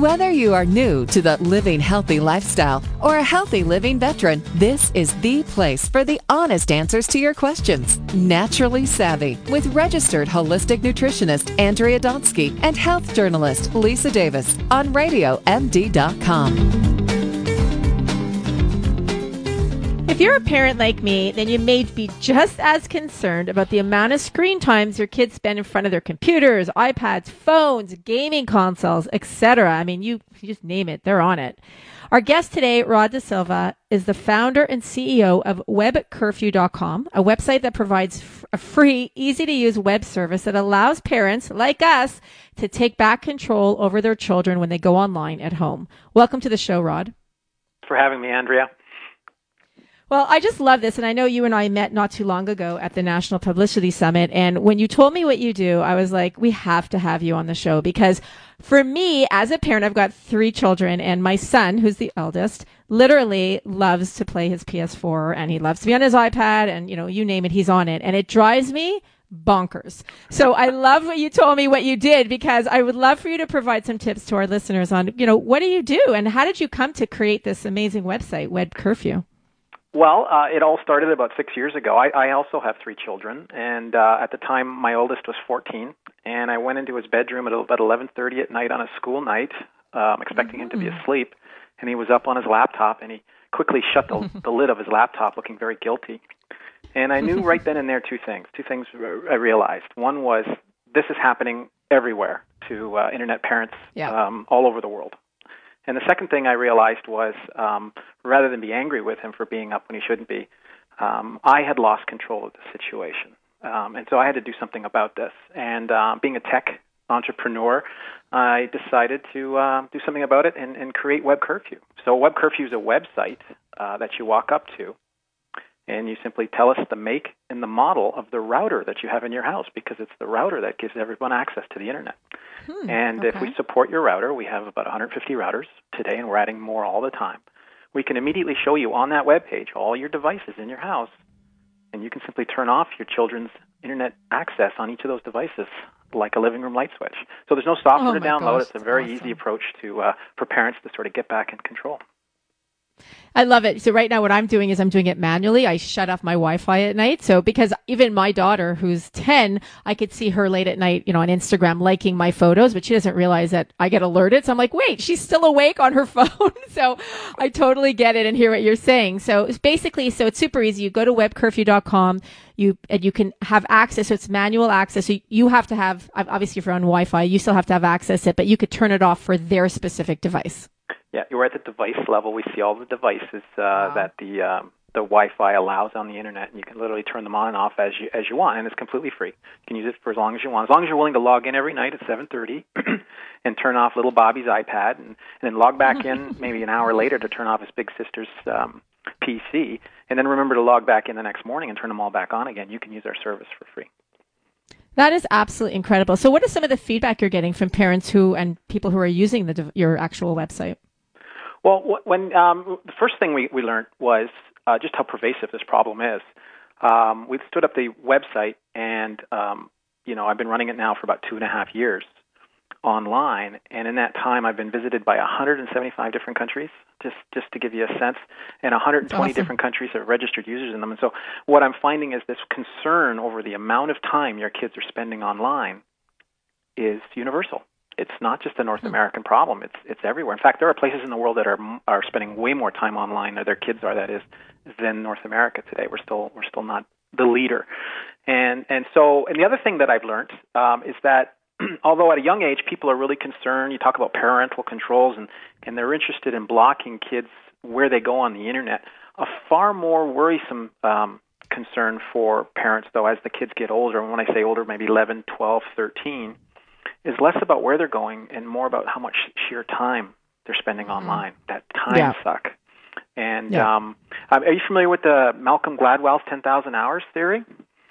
Whether you are new to the living healthy lifestyle or a healthy living veteran, this is the place for the honest answers to your questions. Naturally Savvy with registered holistic nutritionist Andrea Donsky and health journalist Lisa Davis on RadioMD.com. If you're a parent like me, then you may be just as concerned about the amount of screen times your kids spend in front of their computers, iPads, phones, gaming consoles, etc. I mean, you just name it, they're on it. Our guest today, Rod De Silva, is the founder and CEO of WebCurfew.com, a website that provides a free, easy-to-use web service that allows parents like us to take back control over their children when they go online at home. Welcome to the show, Rod. Thanks for having me, Andrea. Well, I just love this, and I know you and I met not too long ago at the National Publicity Summit, and when you told me what you do, I was like, we have to have you on the show, because for me, as a parent, I've got 3 children, and my son, who's the eldest, literally loves to play his PS4, and he loves to be on his iPad, and, you name it, he's on it, and it drives me bonkers. So I love what you told me what you did, because I would love for you to provide some tips to our listeners on, what do you do, and how did you come to create this amazing website, Web Curfew? Well, it all started about 6 years ago. I also have 3 children, and at the time, my oldest was 14, and I went into his bedroom at about 11:30 at night on a school night, expecting him to be asleep, and he was up on his laptop, and he quickly shut the lid of his laptop, looking very guilty. And I knew right then and there 2 things. 2 things I realized. One was this is happening everywhere to Internet parents all over the world. And the second thing I realized was, rather than be angry with him for being up when he shouldn't be, I had lost control of the situation. And so I had to do something about this. And being a tech entrepreneur, I decided to do something about it and create Web Curfew. So Web Curfew is a website that you walk up to, and you simply tell us the make and the model of the router that you have in your house, because it's the router that gives everyone access to the Internet. If we support your router, we have about 150 routers today, and we're adding more all the time. We can immediately show you on that web page all your devices in your house, and you can simply turn off your children's Internet access on each of those devices like a living room light switch. So there's no software to download. It's a very easy approach to for parents to sort of get back in control. I love it. So right now what I'm doing is I'm doing it manually. I shut off my Wi-Fi at night. So because even my daughter, who's 10, I could see her late at night, on Instagram liking my photos, but she doesn't realize that I get alerted. So I'm like, wait, she's still awake on her phone. So I totally get it and hear what you're saying. So it's basically, it's super easy. You go to webcurfew.com. You can have access. So it's manual access. So you have to have, obviously if you're on Wi-Fi, you still have to have access to it, but you could turn it off for their specific device. Yeah, you're at the device level. We see all the devices that the Wi-Fi allows on the Internet, and you can literally turn them on and off as you want, and it's completely free. You can use it for as long as you want, as long as you're willing to log in every night at 7:30 and turn off little Bobby's iPad, and then log back in maybe an hour later to turn off his big sister's PC, and then remember to log back in the next morning and turn them all back on again. You can use our service for free. That is absolutely incredible. So what is some of the feedback you're getting from parents and people who are using your actual website? Well, when the first thing we learned was just how pervasive this problem is. We stood up the website, and I've been running it now for about 2.5 years online, and in that time I've been visited by 175 different countries, just to give you a sense, and 120 different countries have registered users in them. And so what I'm finding is this concern over the amount of time your kids are spending online is universal. It's not just a North American problem. It's everywhere. In fact, there are places in the world that are spending way more time online, or their kids are, that is, than North America today. We're still not the leader. And the other thing that I've learned is that although at a young age people are really concerned, you talk about parental controls, and they're interested in blocking kids where they go on the Internet, a far more worrisome concern for parents, though, as the kids get older, and when I say older, maybe 11, 12, 13, is less about where they're going and more about how much sheer time they're spending online. That time suck. And are you familiar with the Malcolm Gladwell's 10,000 hours theory?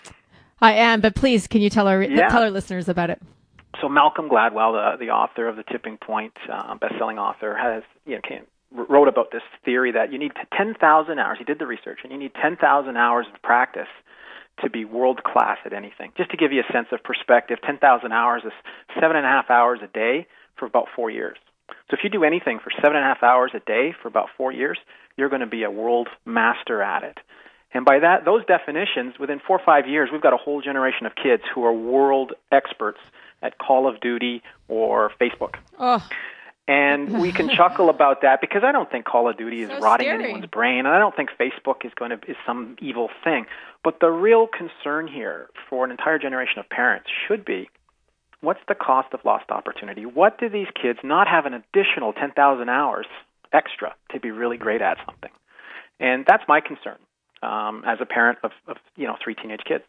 I am, but please, can you tell our listeners about it? So Malcolm Gladwell, the author of The Tipping Point, best-selling author, has wrote about this theory that you need 10,000 hours. He did the research, and you need 10,000 hours of practice to be world-class at anything. Just to give you a sense of perspective, 10,000 hours is 7.5 hours a day for about 4 years. So if you do anything for 7.5 hours a day for about 4 years, you're going to be a world master at it. And by those definitions, within 4 or 5 years, we've got a whole generation of kids who are world experts at Call of Duty or Facebook. Oh. And we can chuckle about that because I don't think Call of Duty is rotting scary. anyone's brain, and I don't think Facebook is some evil thing. But the real concern here for an entire generation of parents should be, what's the cost of lost opportunity? What do these kids not have an additional 10,000 hours extra to be really great at something? And that's my concern as a parent of 3 teenage kids.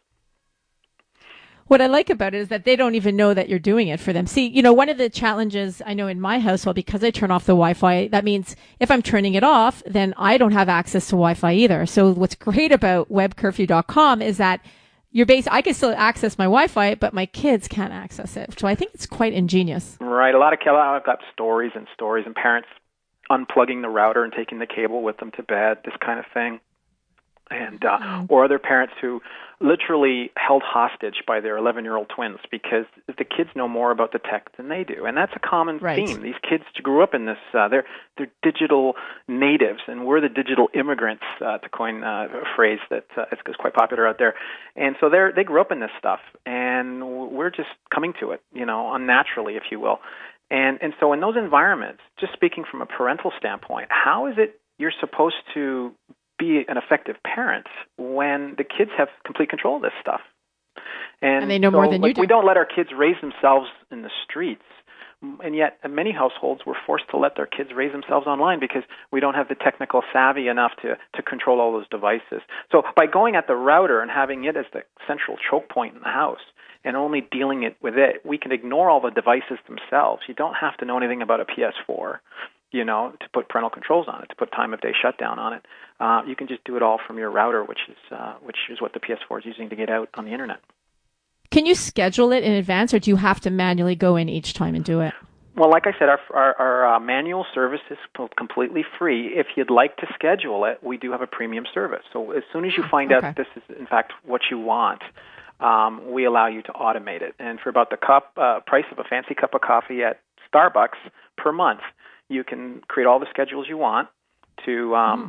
What I like about it is that they don't even know that you're doing it for them. See, one of the challenges I know in my household, because I turn off the Wi-Fi, that means if I'm turning it off, then I don't have access to Wi-Fi either. So what's great about webcurfew.com is that I can still access my Wi-Fi, but my kids can't access it. So I think it's quite ingenious. Right. I've got stories and parents unplugging the router and taking the cable with them to bed, this kind of thing. And or other parents who literally held hostage by their 11-year-old twins because the kids know more about the tech than they do, and that's a common theme. These kids grew up in this; they're digital natives, and we're the digital immigrants, to coin a phrase that is quite popular out there. And so they grew up in this stuff, and we're just coming to it, unnaturally, if you will. And so in those environments, just speaking from a parental standpoint, how is it you're supposed to be an effective parent when the kids have complete control of this stuff? And they know more than you do. We don't let our kids raise themselves in the streets, and yet in many households we're forced to let their kids raise themselves online because we don't have the technical savvy enough to control all those devices. So by going at the router and having it as the central choke point in the house and only dealing with it, we can ignore all the devices themselves. You don't have to know anything about a PS4, to put parental controls on it, to put time of day shutdown on it. You can just do it all from your router, which is what the PS4 is using to get out on the internet. Can you schedule it in advance, or do you have to manually go in each time and do it? Well, like I said, our manual service is completely free. If you'd like to schedule it, we do have a premium service. So as soon as you find out that this is, in fact, what you want, we allow you to automate it. And for about the price of a fancy cup of coffee at Starbucks per month, you can create all the schedules you want to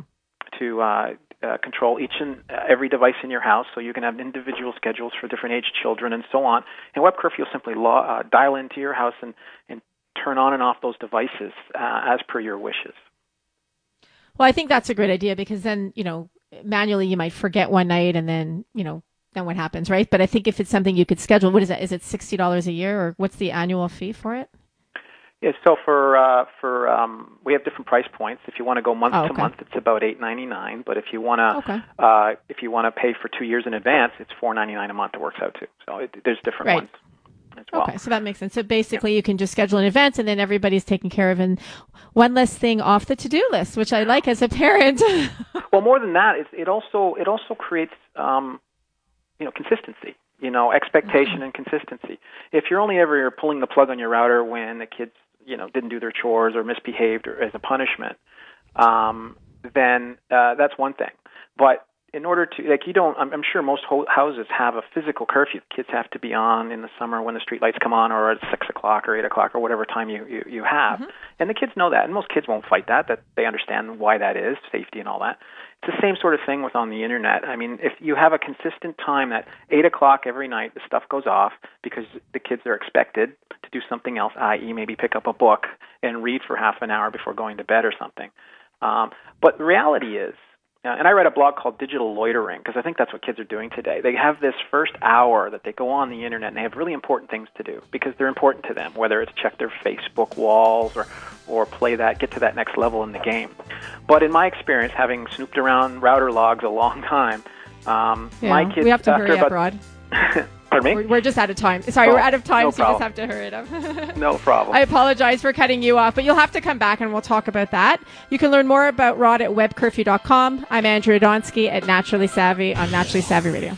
control each and every device in your house, so you can have individual schedules for different age children and so on. And Web Curfew will simply dial into your house and turn on and off those devices as per your wishes. Well, I think that's a great idea because then, manually you might forget one night and then, then what happens, right? But I think if it's something you could schedule, what is that? Is it $60 a year, or what's the annual fee for it? Yeah, so we have different price points. If you want to go month to month, it's about $8.99. But if you want to pay for 2 years in advance, it's $4.99 a month. It works out too. So there's different ones as well. Okay, so that makes sense. So basically, you can just schedule an event, and then everybody's taken care of, and one less thing off the to-do list, which I like as a parent. Well, more than that, it also creates consistency. Expectation and consistency. If you're only ever pulling the plug on your router when the kids didn't do their chores or misbehaved or as a punishment, then that's one thing. But in order to, I'm sure most houses have a physical curfew. Kids have to be on in the summer when the street lights come on, or at 6 o'clock or 8 o'clock or whatever time you have. Mm-hmm. And the kids know that, and most kids won't fight that they understand why that is, safety and all that. It's the same sort of thing with on the internet. I mean, if you have a consistent time at 8 o'clock every night, the stuff goes off because the kids are expected to do something else, i.e. maybe pick up a book and read for half an hour before going to bed or something. But the reality is, and I read a blog called Digital Loitering because I think that's what kids are doing today. They have this first hour that they go on the internet and they have really important things to do because they're important to them, whether it's check their Facebook walls or get to that next level in the game. But in my experience, having snooped around router logs a long time, my kids... We have to hurry up, Rod. Pardon me? We're just out of time. Sorry, we're out of time, so you just have to hurry it up. No problem. I apologize for cutting you off, but you'll have to come back and we'll talk about that. You can learn more about Rod at webcurfew.com. I'm Andrea Donsky at Naturally Savvy on Naturally Savvy Radio.